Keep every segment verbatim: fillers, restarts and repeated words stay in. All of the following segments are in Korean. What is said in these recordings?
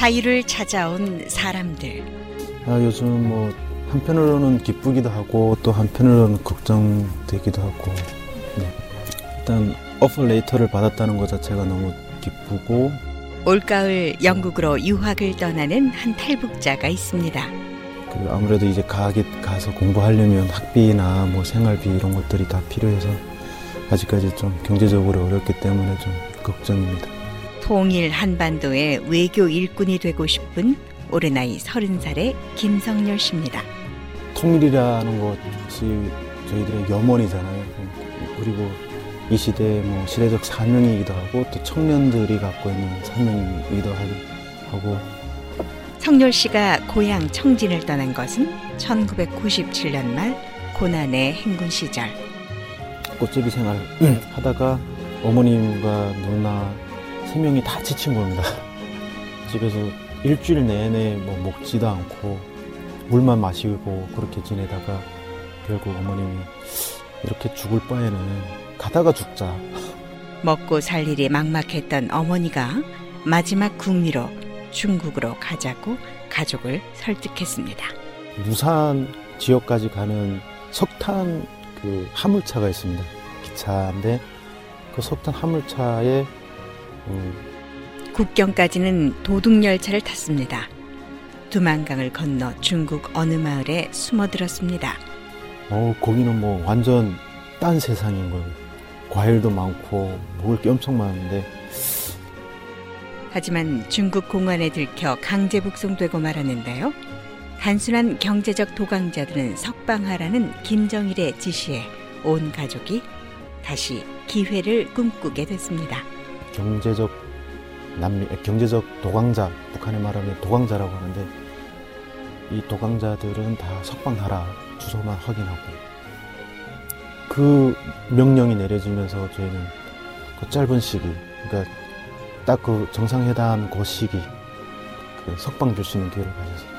자유를 찾아온 사람들. 아, 요즘 뭐 한편으로는 기쁘기도 하고 또 한편으로는 걱정되기도 하고, 네. 일단 오퍼 레이터를 받았다는 것 자체가 너무 기쁘고. 올가을 영국으로 유학을 떠나는 한 탈북자가 있습니다. 그 아무래도 이제 가게 가서 공부하려면 학비나 뭐 생활비 이런 것들이 다 필요해서 아직까지 좀 경제적으로 어렵기 때문에 좀 걱정입니다. 통일 한반도의 외교 일꾼이 되고 싶은 올해 나이 서른 살의 김성렬 씨입니다. 통일이라는 것이 저희들의 염원이잖아요. 그리고 이 시대의 뭐 시대적 사명이기도 하고 또 청년들이 갖고 있는 사명이기도 하고. 성렬 씨가 고향 청진을 떠난 것은 천구백구십칠 년 말 고난의 행군 시절. 꽃제비 생활을 하다가 어머님과 누나 세 명이 다 지친 겁니다. 집에서 일주일 내내 뭐 먹지도 않고 물만 마시고 그렇게 지내다가 결국 어머님이 이렇게 죽을 바에는 가다가 죽자. 먹고 살 일이 막막했던 어머니가 마지막 국리로 중국으로 가자고 가족을 설득했습니다. 무산 지역까지 가는 석탄 그 화물차가 있습니다. 기차인데 그 석탄 화물차에 음... 국경까지는 도둑열차를 탔습니다. 두만강을 건너 중국 어느 마을에 숨어들었습니다. 어, 거기는 뭐 완전 딴 세상인 거예요. 과일도 많고 먹을 게 엄청 많은데. 하지만 중국 공안에 들켜 강제 북송되고 말았는데요. 단순한 경제적 도강자들은 석방하라는 김정일의 지시에 온 가족이 다시 기회를 꿈꾸게 됐습니다. 경제적 난민, 경제적 도강자, 북한에 말하면 도강자라고 하는데 이 도강자들은 다 석방하라, 주소만 확인하고. 그 명령이 내려지면서 저희는 그 짧은 시기, 그러니까 딱 그 정상회담 그 시기, 그 석방될 수 있는 기회를 가졌었죠.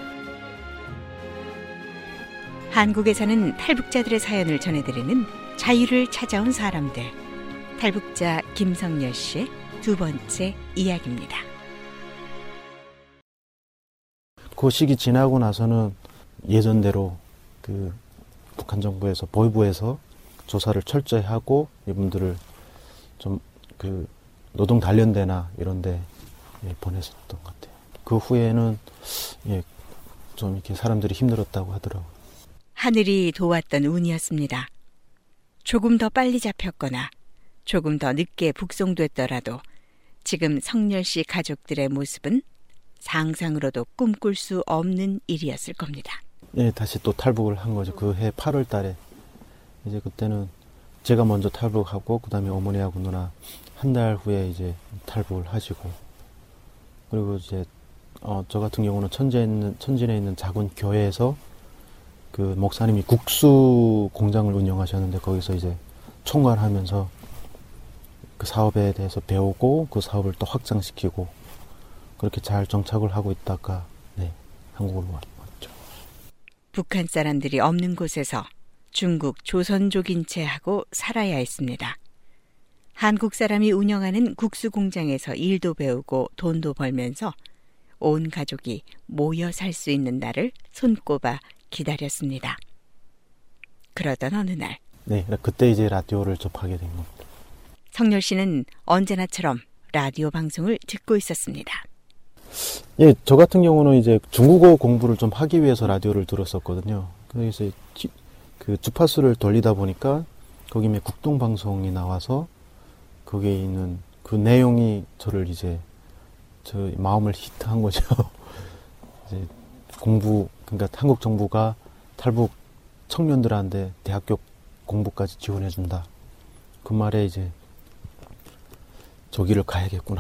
한국에 사는 탈북자들의 사연을 전해드리는 자유를 찾아온 사람들. 탈북자 김성렬 씨의 두 번째 이야기입니다. 그 시기 지나고 나서는 예전대로 그 북한 정부에서 보위부에서 조사를 철저히 하고 이분들을 좀 그 노동 단련대나 이런 데 예, 보냈었던 것 같아요. 그 후에는 예, 좀 이렇게 사람들이 힘들었다고 하더라고요. 하늘이 도왔던 운이었습니다. 조금 더 빨리 잡혔거나 조금 더 늦게 북송됐더라도 지금 성렬 씨 가족들의 모습은 상상으로도 꿈꿀 수 없는 일이었을 겁니다. 예, 다시 또 탈북을 한 거죠. 그 해 팔월 달에. 이제 그때는 제가 먼저 탈북하고 그다음에 어머니하고 누나 한 달 후에 이제 탈북을 하시고, 그리고 이제 어, 저 같은 경우는 천지에 있는, 천진에 있는 작은 교회에서 그 목사님이 국수 공장을 운영하셨는데 거기서 이제 총괄하면서 그 사업에 대해서 배우고 그 사업을 또 확장시키고 그렇게 잘 정착을 하고 있다가 네, 한국으로 왔죠. 북한 사람들이 없는 곳에서 중국 조선족인 채 하고 살아야 했습니다. 한국 사람이 운영하는 국수 공장에서 일도 배우고 돈도 벌면서 온 가족이 모여 살 수 있는 날을 손꼽아 기다렸습니다. 그러던 어느 날. 네, 그때 이제 라디오를 접하게 된 겁니다. 성렬 씨는 언제나처럼 라디오 방송을 듣고 있었습니다. 예, 저 같은 경우는 이제 중국어 공부를 좀 하기 위해서 라디오를 들었었거든요. 그래서 그 주파수를 돌리다 보니까 거기 국동 방송이 나와서 거기에 있는 그 내용이 저를 이제 저 마음을 히트한 거죠. 이제 공부, 그러니까 한국 정부가 탈북 청년들한테 대학교 공부까지 지원해준다. 그 말에 이제 저기를 가야겠구나.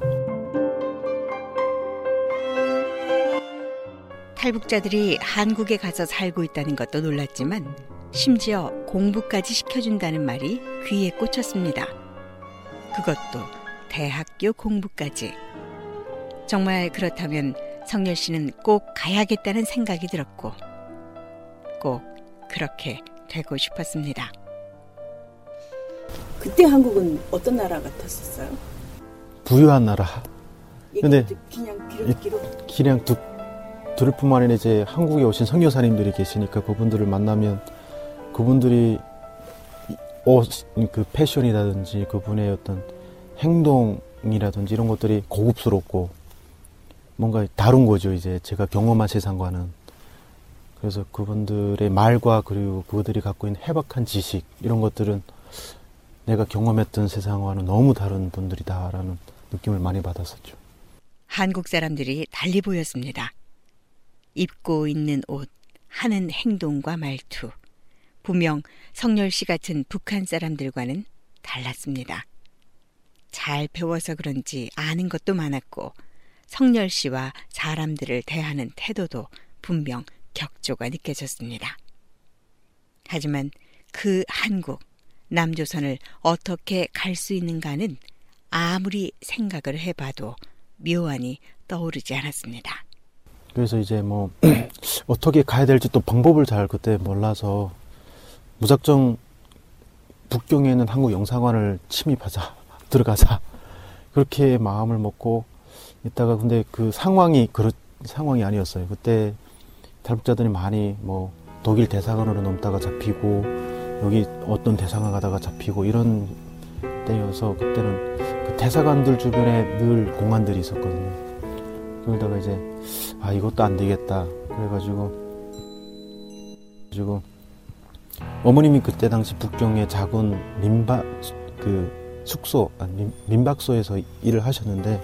탈북자들이 한국에 가서 살고 있다는 것도 놀랐지만 심지어 공부까지 시켜준다는 말이 귀에 꽂혔습니다. 그것도 대학교 공부까지. 정말 그렇다면 성렬 씨는 꼭 가야겠다는 생각이 들었고 꼭 그렇게 되고 싶었습니다. 그때 한국은 어떤 나라 같았었어요? 부유한 나라. 근데 그냥 기록 그냥 두, 들을 뿐만 아니라 이제 한국에 오신 선교사님들이 계시니까 그분들을 만나면 그분들이 옷, 그 패션이라든지 그분의 어떤 행동이라든지 이런 것들이 고급스럽고 뭔가 다른 거죠. 이제 제가 경험한 세상과는. 그래서 그분들의 말과 그리고 그들이 갖고 있는 해박한 지식 이런 것들은 내가 경험했던 세상과는 너무 다른 분들이다라는 느낌을 많이 받았었죠. 한국 사람들이 달리 보였습니다. 입고 있는 옷, 하는 행동과 말투, 분명 성렬 씨 같은 북한 사람들과는 달랐습니다. 잘 배워서 그런지 아는 것도 많았고 성렬 씨와 사람들을 대하는 태도도 분명 격조가 느껴졌습니다. 하지만 그 한국, 남조선을 어떻게 갈 수 있는가는 아무리 생각을 해봐도 묘안이 떠오르지 않았습니다. 그래서 이제 뭐 어떻게 가야 될지 또 방법을 잘 그때 몰라서 무작정 북경에 있는 한국 영사관을 침입하자, 들어가자 그렇게 마음을 먹고 있다가 근데 그 상황이 그런 상황이 아니었어요. 그때 탈북자들이 많이 뭐 독일 대사관으로 넘다가 잡히고 여기 어떤 대사관 가다가 잡히고 이런 때여서 그때는 그 대사관들 주변에 늘 공안들이 있었거든요. 그러다가 이제 아 이것도 안 되겠다 그래가지고 가지고 어머님이 그때 당시 북경의 작은 민박 그 숙소 아니 민박소에서 일을 하셨는데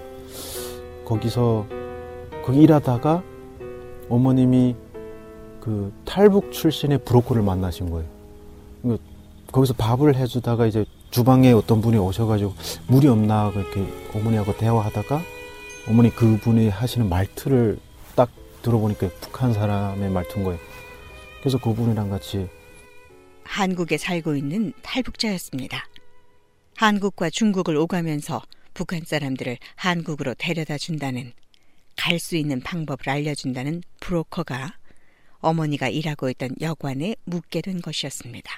거기서 거기 일하다가 어머님이 그 탈북 출신의 브로커를 만나신 거예요. 거기서 밥을 해주다가 이제 주방에 어떤 분이 오셔가지고 물이 없나 그렇게 어머니하고 대화하다가 어머니 그분이 하시는 말투를 딱 들어보니까 북한 사람의 말투인 거예요. 그래서 그분이랑 같이 한국에 살고 있는 탈북자였습니다. 한국과 중국을 오가면서 북한 사람들을 한국으로 데려다 준다는, 갈 수 있는 방법을 알려준다는 브로커가 어머니가 일하고 있던 여관에 묵게 된 것이었습니다.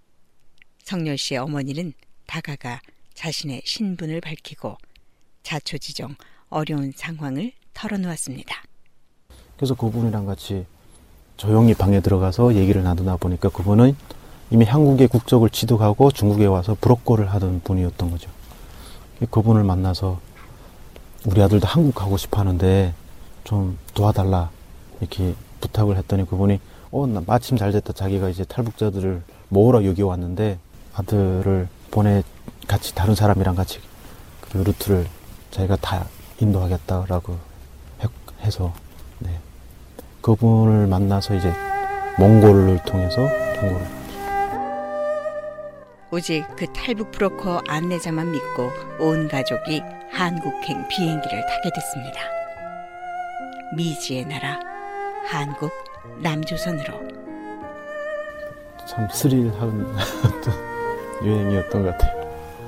성렬 씨의 어머니는 다가가 자신의 신분을 밝히고 자초지종 어려운 상황을 털어놓았습니다. 그래서 그분이랑 같이 조용히 방에 들어가서 얘기를 나누다 보니까 그분은 이미 한국의 국적을 취득하고 중국에 와서 브로커를 하던 분이었던 거죠. 그분을 만나서 우리 아들도 한국 가고 싶어 하는데 좀 도와달라 이렇게 부탁을 했더니 그분이 어, 나 마침 잘 됐다. 자기가 이제 탈북자들을 모으러 여기 왔는데 아들을 보내 같이 다른 사람이랑 같이 그 루트를 자기가 다 인도하겠다라고 해서 네. 그분을 만나서 이제 몽골을 통해서 중국으로 오직 그 탈북 브로커 안내자만 믿고 온 가족이 한국행 비행기를 타게 됐습니다. 미지의 나라 한국 남조선으로. 참 스릴한 여행이었던 것 같아요.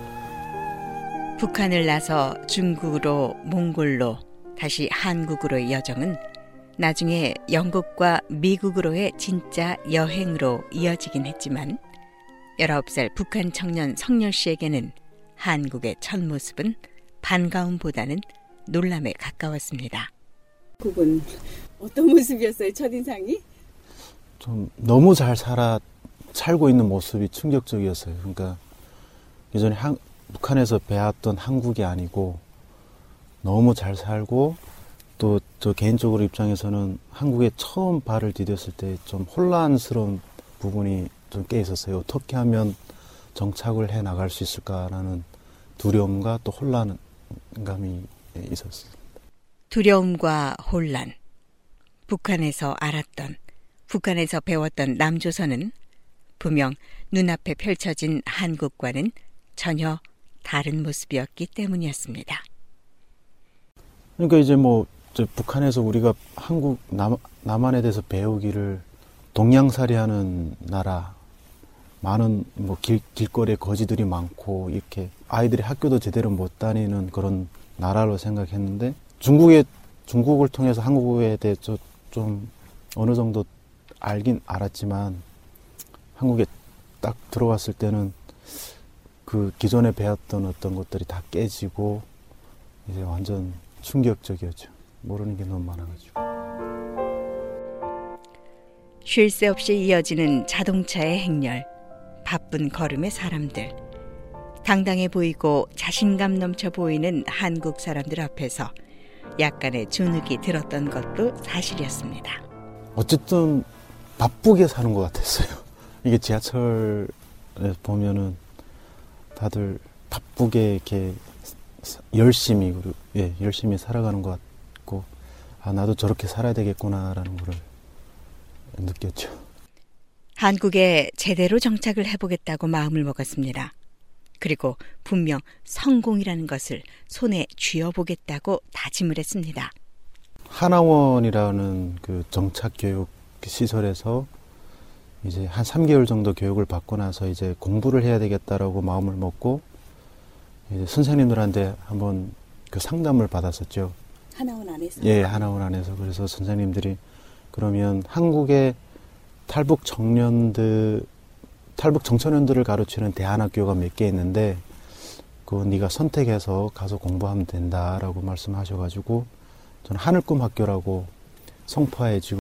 북한을 나서 중국으로 몽골로 다시 한국으로의 여정은 나중에 영국과 미국으로의 진짜 여행으로 이어지긴 했지만 열아홉 살 북한 청년 성렬 씨에게는 한국의 첫 모습은 반가움보다는 놀람에 가까웠습니다. 그건 어떤 모습이었어요? 첫인상이? 좀 너무 잘 살아 살고 있는 모습이 충격적이었어요. 그러니까 예전에 한, 북한에서 배웠던 한국이 아니고 너무 잘 살고 또 저 개인적으로 입장에서는 한국에 처음 발을 디뎠을 때 좀 혼란스러운 부분이 좀 꽤 있었어요. 어떻게 하면 정착을 해 나갈 수 있을까라는 두려움과 또 혼란감이 있었어요. 두려움과 혼란. 북한에서 알았던, 북한에서 배웠던 남조선은 분명 눈앞에 펼쳐진 한국과는 전혀 다른 모습이었기 때문이었습니다. 그러니까 이제 뭐 북한에서 우리가 한국 남, 남한에 대해서 배우기를 동양살이하는 나라, 많은 뭐 길, 길거리에 거지들이 많고 이렇게 아이들이 학교도 제대로 못 다니는 그런 나라로 생각했는데 중국에 중국을 통해서 한국에 대해서 좀 어느 정도 알긴 알았지만 한국에 딱 들어왔을 때는 그 기존에 배웠던 어떤 것들이 다 깨지고 이제 완전 충격적이었죠. 모르는 게 너무 많아가지고. 쉴 새 없이 이어지는 자동차의 행렬, 바쁜 걸음의 사람들. 당당해 보이고 자신감 넘쳐 보이는 한국 사람들 앞에서 약간의 주눅이 들었던 것도 사실이었습니다. 어쨌든 바쁘게 사는 것 같았어요. 이게 지하철에 보면은 다들 바쁘게 이렇게 열심히, 그리고 예, 열심히 살아가는 것 같고, 아, 나도 저렇게 살아야 되겠구나라는 걸 느꼈죠. 한국에 제대로 정착을 해보겠다고 마음을 먹었습니다. 그리고 분명 성공이라는 것을 손에 쥐어보겠다고 다짐을 했습니다. 하나원이라는 그 정착교육 시설에서 이제 한 삼 개월 정도 교육을 받고 나서 이제 공부를 해야 되겠다라고 마음을 먹고 이제 선생님들한테 한번 그 상담을 받았었죠. 하나원 안에서? 예, 하나원 안에서. 그래서 선생님들이 그러면 한국의 탈북 청년들, 탈북 청소년들을 가르치는 대안학교가 몇 개 있는데 그거 네가 선택해서 가서 공부하면 된다라고 말씀하셔가지고 저는 하늘꿈 학교라고 송파에 지금